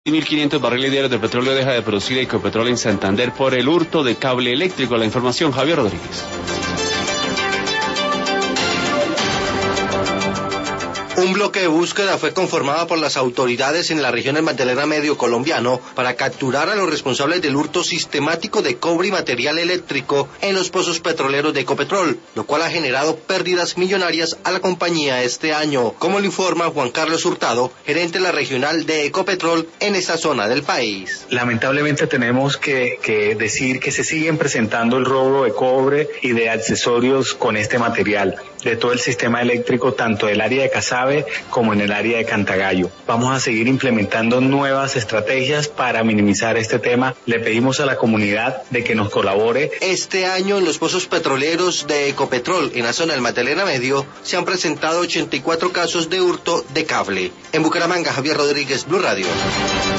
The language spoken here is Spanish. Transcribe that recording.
1.500 barriles diarios de petróleo deja de producir Ecopetrol en Santander por el hurto de cable eléctrico. La información, Javier Rodríguez. Un bloque de búsqueda fue conformado por las autoridades en la región del Magdalena Medio colombiano para capturar a los responsables del hurto sistemático de cobre y material eléctrico en los pozos petroleros de Ecopetrol, lo cual ha generado pérdidas millonarias a la compañía este año, como lo informa Juan Carlos Hurtado, gerente de la regional de Ecopetrol en esa zona del país. Lamentablemente tenemos que decir que se siguen presentando el robo de cobre y de accesorios con este material, de todo el sistema eléctrico, tanto del área de Casabe como en el área de Cantagallo. Vamos a seguir implementando nuevas estrategias para minimizar este tema. Le pedimos a la comunidad de que nos colabore. Este año en los pozos petroleros de Ecopetrol en la zona del Magdalena Medio se han presentado 84 casos de hurto de cable. En Bucaramanga, Javier Rodríguez, Blue Radio.